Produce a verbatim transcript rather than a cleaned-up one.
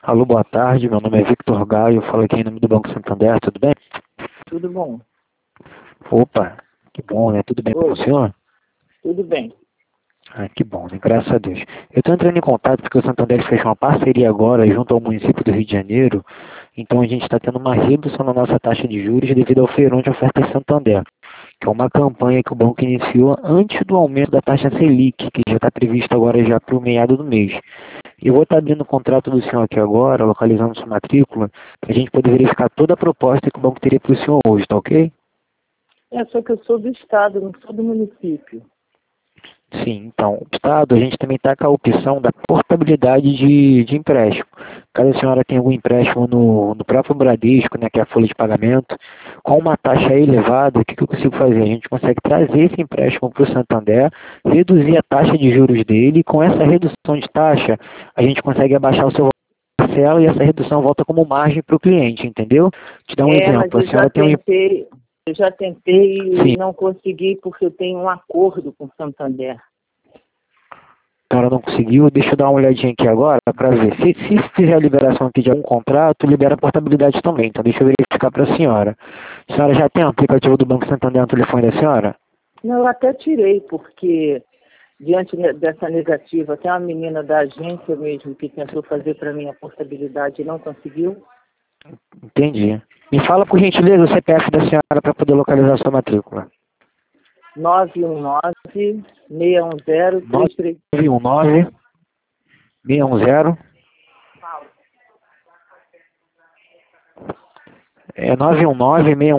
Alô, boa tarde. Meu nome é Victor Gaio. Eu falo aqui em nome do Banco Santander. Tudo bem? Tudo bom. Opa, que bom, né? Tudo bem com Oi, o senhor? tudo bem. Ah, que bom, né? Graças a Deus. Eu estou entrando em contato porque o Santander fechou uma parceria agora junto ao município do Rio de Janeiro. Então a gente está tendo uma redução na nossa taxa de juros devido ao feirão de ofertas Santander, que é uma campanha que o banco iniciou antes do aumento da taxa Selic, que já está previsto agora já para o meado do mês. Eu vou estar abrindo o contrato do senhor aqui agora, localizando sua matrícula, para a gente poder verificar toda a proposta que o banco teria para o senhor hoje, tá ok? É só que eu sou do estado, não sou do município. Sim, então, o Estado, a gente também está com a opção da portabilidade de, de empréstimo. Caso a senhora tenha algum empréstimo no, no próprio Bradesco, né, que é a folha de pagamento, com uma taxa elevada, o que, que eu consigo fazer? A gente consegue trazer esse empréstimo para o Santander, reduzir a taxa de juros dele, e com essa redução de taxa, a gente consegue abaixar o seu parcela e essa redução volta como margem para o cliente, entendeu? Te dar um É, mas exemplo, a eu já senhora tem um... tentei, eu já tentei Sim, e não consegui porque eu tenho um acordo com o Santander. a senhora não conseguiu, deixa eu dar uma olhadinha aqui agora para ver. Se, se fizer a liberação aqui de algum contrato, libera a portabilidade também. Então deixa eu verificar para a senhora. A senhora já tem o aplicativo do Banco Santander no telefone da senhora? Não, eu até tirei, porque diante ne- dessa negativa, até uma menina da agência mesmo que tentou fazer para mim a portabilidade e não conseguiu. Entendi. Me fala por gentileza o C P F da senhora para poder localizar a sua matrícula. nove um nove, seis um zero, três três. nove um nove, seis um zero. É nove um nove, seis um